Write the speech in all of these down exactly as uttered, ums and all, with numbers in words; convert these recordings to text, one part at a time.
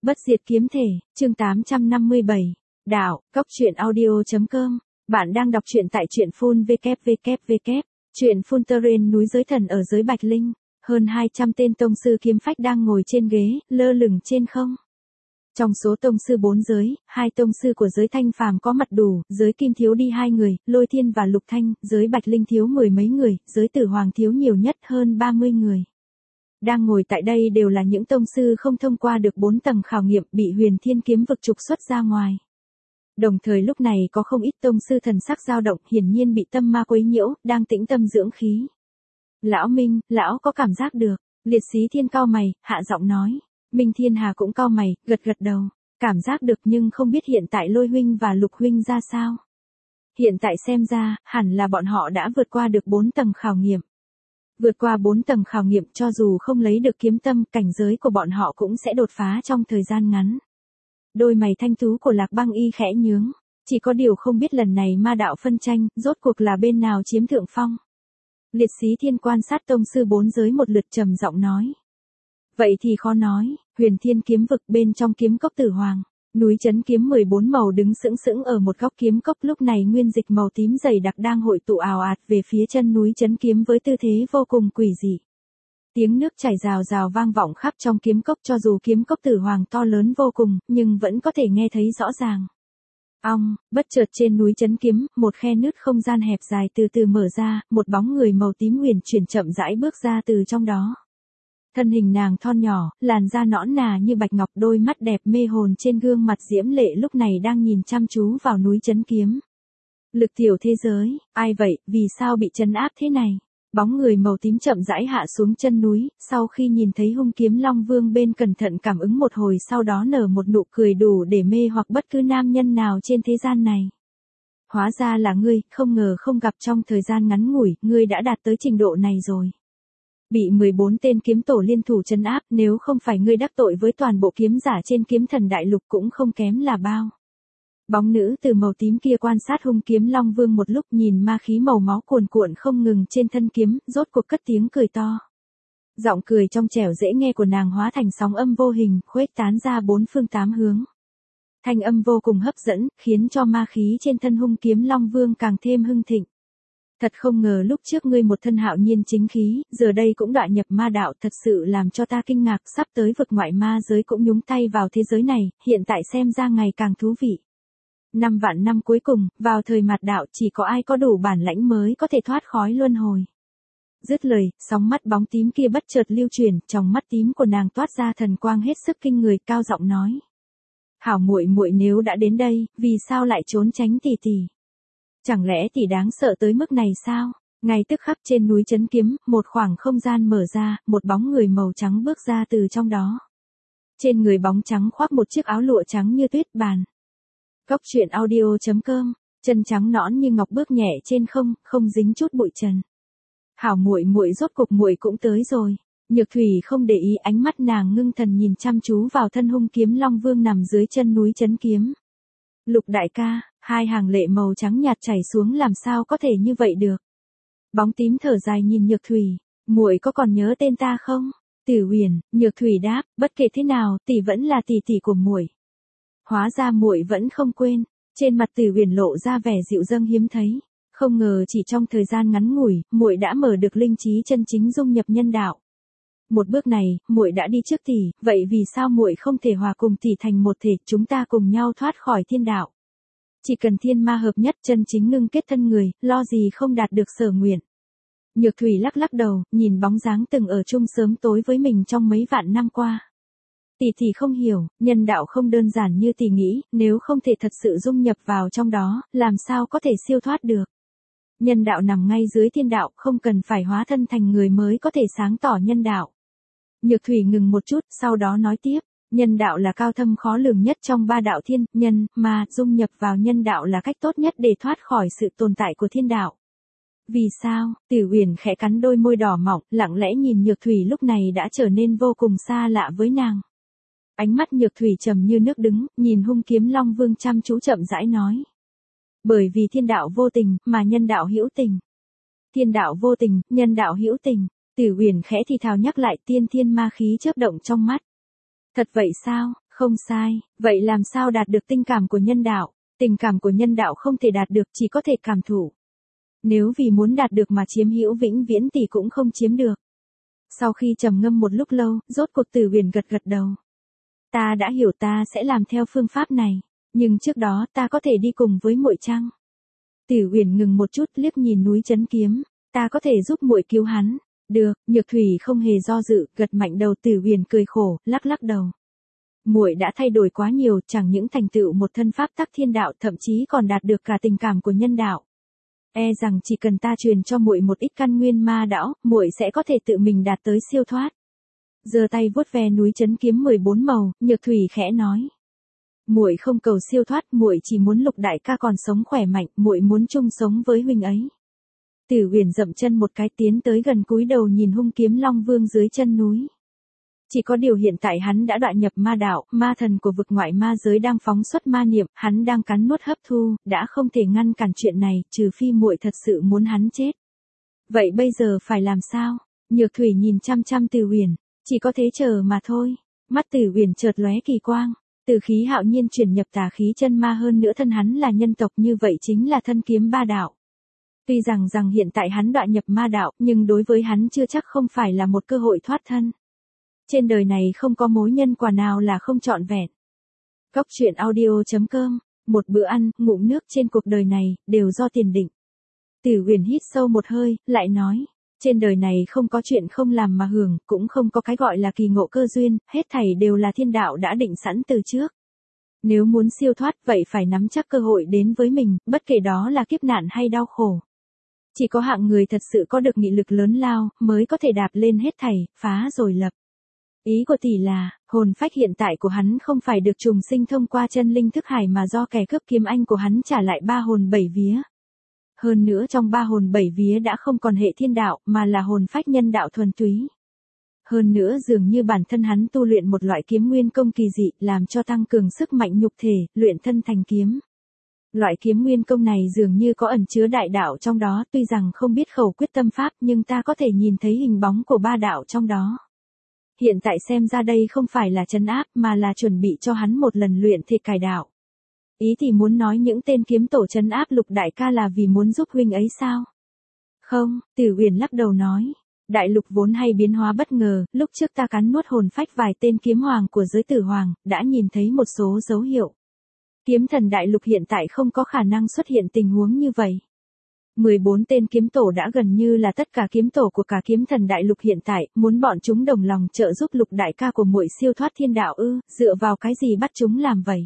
Bất diệt kiếm thể, chương tám trăm năm mươi bảy. Đạo, Cốc truyện audio chấm com. Bạn đang đọc truyện tại truyện full vê kép vê kép vê kép. Truyện full terrain núi giới thần ở giới Bạch Linh. Hơn hai trăm tên tông sư kiếm phách đang ngồi trên ghế, lơ lửng trên không. Trong số tông sư bốn giới, hai tông sư của giới Thanh Phàm có mặt đủ, giới Kim thiếu đi hai người, Lôi Thiên và Lục Thanh, giới Bạch Linh thiếu mười mấy người, giới Tử Hoàng thiếu nhiều nhất hơn ba mươi người. Đang ngồi tại đây đều là những tông sư không thông qua được bốn tầng khảo nghiệm, bị Huyền Thiên kiếm vực trục xuất ra ngoài. Đồng thời lúc này có không ít tông sư thần sắc dao động, hiển nhiên bị tâm ma quấy nhiễu, đang tĩnh tâm dưỡng khí. Lão Minh, lão có cảm giác được. Liệt Sĩ Thiên cau mày, hạ giọng nói. Minh Thiên Hà cũng cau mày, gật gật đầu. Cảm giác được nhưng không biết hiện tại Lôi huynh và Lục huynh ra sao. Hiện tại xem ra, hẳn là bọn họ đã vượt qua được bốn tầng khảo nghiệm. Vượt qua bốn tầng khảo nghiệm, cho dù không lấy được kiếm tâm, cảnh giới của bọn họ cũng sẽ đột phá trong thời gian ngắn. Đôi mày thanh tú của Lạc Băng Y khẽ nhướng. Chỉ có điều không biết lần này ma đạo phân tranh, rốt cuộc là bên nào chiếm thượng phong. Liệt Sĩ Thiên quan sát tông sư bốn giới một lượt, trầm giọng nói. Vậy thì khó nói. Huyền Thiên kiếm vực bên trong kiếm cốc Tử Hoàng. Núi chấn kiếm mười bốn màu đứng sững sững ở một góc kiếm cốc, lúc này nguyên dịch màu tím dày đặc đang hội tụ ào ạt về phía chân núi chấn kiếm với tư thế vô cùng quỷ dị. Tiếng nước chảy rào rào vang vọng khắp trong kiếm cốc, cho dù kiếm cốc Tử Hoàng to lớn vô cùng, nhưng vẫn có thể nghe thấy rõ ràng. Ong, bất chợt trên núi chấn kiếm, một khe nứt không gian hẹp dài từ từ mở ra, một bóng người màu tím huyền chuyển chậm rãi bước ra từ trong đó. Thân hình nàng thon nhỏ, làn da nõn nà như bạch ngọc, đôi mắt đẹp mê hồn trên gương mặt diễm lệ lúc này đang nhìn chăm chú vào núi chấn kiếm. Lực tiểu thế giới, ai vậy, vì sao bị trấn áp thế này? Bóng người màu tím chậm rãi hạ xuống chân núi, sau khi nhìn thấy hung kiếm Long Vương bên cẩn thận cảm ứng một hồi, sau đó nở một nụ cười đủ để mê hoặc bất cứ nam nhân nào trên thế gian này. Hóa ra là ngươi, không ngờ không gặp trong thời gian ngắn ngủi, ngươi đã đạt tới trình độ này rồi. Bị mười bốn tên kiếm tổ liên thủ trấn áp, nếu không phải ngươi đắc tội với toàn bộ kiếm giả trên kiếm thần đại lục cũng không kém là bao. Bóng nữ từ màu tím kia quan sát hung kiếm Long Vương một lúc, nhìn ma khí màu máu cuồn cuộn không ngừng trên thân kiếm, rốt cuộc cất tiếng cười to. Giọng cười trong trẻo dễ nghe của nàng hóa thành sóng âm vô hình, khuếch tán ra bốn phương tám hướng. Thanh âm vô cùng hấp dẫn, khiến cho ma khí trên thân hung kiếm Long Vương càng thêm hưng thịnh. Thật không ngờ lúc trước ngươi một thân hạo nhiên chính khí, giờ đây cũng đọa nhập ma đạo, thật sự làm cho ta kinh ngạc, sắp tới vực ngoại ma giới cũng nhúng tay vào thế giới này, hiện tại xem ra ngày càng thú vị. Năm vạn năm cuối cùng, vào thời mạt đạo chỉ có ai có đủ bản lãnh mới có thể thoát khói luân hồi. Dứt lời, sóng mắt bóng tím kia bất chợt lưu chuyển, trong mắt tím của nàng toát ra thần quang hết sức kinh người, cao giọng nói. Hảo muội muội, nếu đã đến đây, vì sao lại trốn tránh tỷ tỷ? Chẳng lẽ tỷ đáng sợ tới mức này sao? Ngay tức khắc trên núi chấn kiếm, một khoảng không gian mở ra, một bóng người màu trắng bước ra từ trong đó. Trên người bóng trắng khoác một chiếc áo lụa trắng như tuyết bàn. Cốc truyện audio chấm com, chân trắng nõn như ngọc bước nhẹ trên không, không dính chút bụi trần. Hảo muội muội, rốt cục muội cũng tới rồi. Nhược Thủy không để ý, ánh mắt nàng ngưng thần nhìn chăm chú vào thân hung kiếm Long Vương nằm dưới chân núi chấn kiếm. Lục đại ca, hai hàng lệ màu trắng nhạt chảy xuống, làm sao có thể như vậy được? Bóng tím thở dài nhìn Nhược Thủy, muội có còn nhớ tên ta không? Tử Huyền. Nhược Thủy đáp, bất kể thế nào, tỷ vẫn là tỷ tỷ của muội. Hóa ra muội vẫn không quên. Trên mặt Tử Huyền lộ ra vẻ dịu dâng hiếm thấy. Không ngờ chỉ trong thời gian ngắn ngủi, muội đã mở được linh trí chân chính dung nhập nhân đạo. Một bước này, muội đã đi trước tỷ, vậy vì sao muội không thể hòa cùng tỷ thành một thể, chúng ta cùng nhau thoát khỏi thiên đạo? Chỉ cần thiên ma hợp nhất, chân chính ngưng kết thân người, lo gì không đạt được sở nguyện. Nhược Thủy lắc lắc đầu, nhìn bóng dáng từng ở chung sớm tối với mình trong mấy vạn năm qua. Tỷ tỷ không hiểu, nhân đạo không đơn giản như tỷ nghĩ, nếu không thể thật sự dung nhập vào trong đó, làm sao có thể siêu thoát được. Nhân đạo nằm ngay dưới thiên đạo, không cần phải hóa thân thành người mới có thể sáng tỏ nhân đạo. Nhược Thủy ngừng một chút, sau đó nói tiếp, nhân đạo là cao thâm khó lường nhất trong ba đạo thiên, nhân, ma, dung nhập vào nhân đạo là cách tốt nhất để thoát khỏi sự tồn tại của thiên đạo. Vì sao? Tử Huyền khẽ cắn đôi môi đỏ mọng, lặng lẽ nhìn Nhược Thủy lúc này đã trở nên vô cùng xa lạ với nàng. Ánh mắt Nhược Thủy trầm như nước đứng, nhìn hung kiếm Long Vương chăm chú chậm rãi nói. Bởi vì thiên đạo vô tình, mà nhân đạo hữu tình. Thiên đạo vô tình, nhân đạo hữu tình. Tử Huyền khẽ thì thào nhắc lại, tiên thiên ma khí chớp động trong mắt. Thật vậy sao? Không sai, vậy làm sao đạt được tình cảm của nhân đạo? Tình cảm của nhân đạo không thể đạt được, chỉ có thể cảm thụ. Nếu vì muốn đạt được mà chiếm hữu vĩnh viễn thì cũng không chiếm được. Sau khi trầm ngâm một lúc lâu, rốt cuộc Tử Huyền gật gật đầu. Ta đã hiểu, ta sẽ làm theo phương pháp này, nhưng trước đó ta có thể đi cùng với muội chăng? Tử Huyền ngừng một chút, liếc nhìn núi Chấn Kiếm, ta có thể giúp muội cứu hắn. Được, Nhược Thủy không hề do dự, gật mạnh đầu. Tử Huyền cười khổ, lắc lắc đầu. Muội đã thay đổi quá nhiều, chẳng những thành tựu một thân pháp tắc thiên đạo, thậm chí còn đạt được cả tình cảm của nhân đạo. E rằng chỉ cần ta truyền cho muội một ít căn nguyên ma đạo, muội sẽ có thể tự mình đạt tới siêu thoát. Giơ tay vuốt ve núi Chấn Kiếm mười bốn màu, Nhược Thủy khẽ nói: muội không cầu siêu thoát, muội chỉ muốn Lục đại ca còn sống khỏe mạnh, muội muốn chung sống với huynh ấy. Tử Huyền dậm chân một cái, tiến tới gần, cúi đầu nhìn hung kiếm Long Vương dưới chân núi. Chỉ có điều hiện tại hắn đã đoạn nhập ma đạo, ma thần của vực ngoại ma giới đang phóng xuất ma niệm, hắn đang cắn nuốt hấp thu, đã không thể ngăn cản chuyện này, trừ phi muội thật sự muốn hắn chết. Vậy bây giờ phải làm sao? Nhược Thủy nhìn chăm chăm Tử Huyền, chỉ có thế chờ mà thôi. Mắt Tử Huyền chợt lóe kỳ quang, từ khí hạo nhiên chuyển nhập tà khí chân ma, hơn nữa thân hắn là nhân tộc, như vậy chính là thân kiếm ba đạo. Tuy rằng rằng hiện tại hắn đoạn nhập ma đạo, nhưng đối với hắn chưa chắc không phải là một cơ hội thoát thân. Trên đời này không có mối nhân quả nào là không trọn vẹn. Góc truyện audio chấm com, một bữa ăn, ngụm nước trên cuộc đời này, đều do tiền định. Tử Huyền hít sâu một hơi, lại nói, trên đời này không có chuyện không làm mà hưởng, cũng không có cái gọi là kỳ ngộ cơ duyên, hết thảy đều là thiên đạo đã định sẵn từ trước. Nếu muốn siêu thoát, vậy phải nắm chắc cơ hội đến với mình, bất kể đó là kiếp nạn hay đau khổ. Chỉ có hạng người thật sự có được nghị lực lớn lao, mới có thể đạp lên hết thảy, phá rồi lập. Ý của tỷ là, hồn phách hiện tại của hắn không phải được trùng sinh thông qua chân linh thức hải mà do kẻ cướp kiếm anh của hắn trả lại ba hồn bảy vía. Hơn nữa trong ba hồn bảy vía đã không còn hệ thiên đạo, mà là hồn phách nhân đạo thuần túy. Hơn nữa dường như bản thân hắn tu luyện một loại kiếm nguyên công kỳ dị, làm cho tăng cường sức mạnh nhục thể, luyện thân thành kiếm. Loại kiếm nguyên công này dường như có ẩn chứa đại đạo trong đó, tuy rằng không biết khẩu quyết tâm pháp, nhưng ta có thể nhìn thấy hình bóng của ba đạo trong đó. Hiện tại xem ra đây không phải là trấn áp, mà là chuẩn bị cho hắn một lần luyện thể cải đạo. Ý thì muốn nói những tên kiếm tổ trấn áp Lục đại ca là vì muốn giúp huynh ấy sao? Không, Tử Huyền lắc đầu nói. Đại lục vốn hay biến hóa bất ngờ, lúc trước ta cắn nuốt hồn phách vài tên kiếm hoàng của giới tử hoàng, đã nhìn thấy một số dấu hiệu. Kiếm thần đại lục hiện tại không có khả năng xuất hiện tình huống như vậy. mười bốn tên kiếm tổ đã gần như là tất cả kiếm tổ của cả kiếm thần đại lục hiện tại, muốn bọn chúng đồng lòng trợ giúp Lục đại ca của muội siêu thoát thiên đạo ư, dựa vào cái gì bắt chúng làm vậy?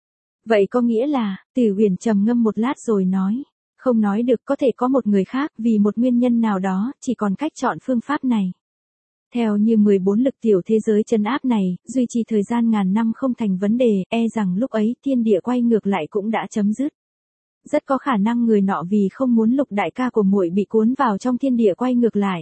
Vậy có nghĩa là, Tử Huyền trầm ngâm một lát rồi nói, không nói được, có thể có một người khác, vì một nguyên nhân nào đó, chỉ còn cách chọn phương pháp này. Theo như mười bốn lực tiểu thế giới trấn áp này, duy trì thời gian ngàn năm không thành vấn đề, e rằng lúc ấy thiên địa quay ngược lại cũng đã chấm dứt. Rất có khả năng người nọ vì không muốn Lục đại ca của muội bị cuốn vào trong thiên địa quay ngược lại.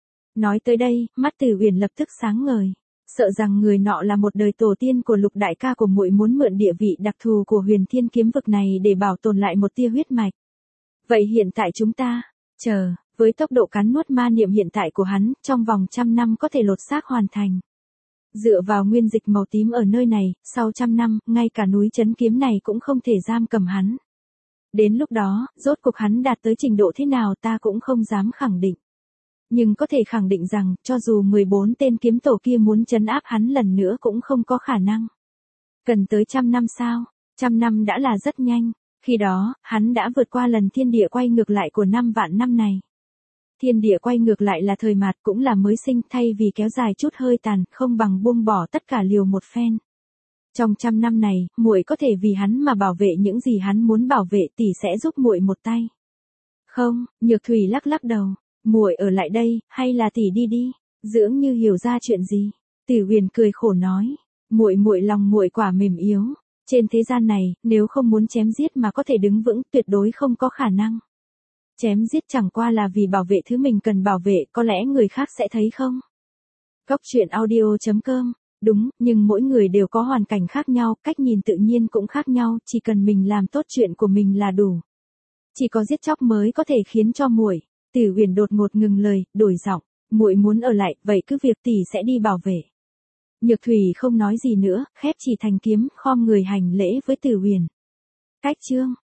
Nói tới đây, mắt Tử Huyền lập tức sáng ngời, sợ rằng người nọ là một đời tổ tiên của Lục đại ca của muội, muốn mượn địa vị đặc thù của Huyền Thiên kiếm vực này để bảo tồn lại một tia huyết mạch. Vậy hiện tại chúng ta, chờ, với tốc độ cắn nuốt ma niệm hiện tại của hắn, trong vòng trăm năm có thể lột xác hoàn thành. Dựa vào nguyên dịch màu tím ở nơi này, sau trăm năm, ngay cả núi Chấn Kiếm này cũng không thể giam cầm hắn. Đến lúc đó, rốt cuộc hắn đạt tới trình độ thế nào ta cũng không dám khẳng định. Nhưng có thể khẳng định rằng, cho dù mười bốn tên kiếm tổ kia muốn trấn áp hắn lần nữa cũng không có khả năng. Cần tới trăm năm sao? Trăm năm đã là rất nhanh. Khi đó, hắn đã vượt qua lần thiên địa quay ngược lại của năm vạn năm này. Thiên địa quay ngược lại là thời mạt, cũng là mới sinh, thay vì kéo dài chút hơi tàn, không bằng buông bỏ tất cả liều một phen. Trong trăm năm này, muội có thể vì hắn mà bảo vệ những gì hắn muốn bảo vệ, tỷ sẽ giúp muội một tay. Không, Nhược Thủy lắc lắc đầu, muội ở lại đây, hay là tỷ đi đi? Dưỡng Như hiểu ra chuyện gì? Tử Huyền cười khổ nói, muội muội lòng muội quả mềm yếu, trên thế gian này, nếu không muốn chém giết mà có thể đứng vững, tuyệt đối không có khả năng. Chém giết chẳng qua là vì bảo vệ thứ mình cần bảo vệ, có lẽ người khác sẽ thấy không? Góc truyện audio chấm com. Đúng, nhưng mỗi người đều có hoàn cảnh khác nhau, cách nhìn tự nhiên cũng khác nhau, chỉ cần mình làm tốt chuyện của mình là đủ. Chỉ có giết chóc mới có thể khiến cho muội. Tử Huyền đột ngột ngừng lời, đổi giọng, muội muốn ở lại, vậy cứ việc tỷ sẽ đi bảo vệ. Nhược thủy không nói gì nữa, khép chỉ thành kiếm, khom người hành lễ với Tử Huyền. Cách chương.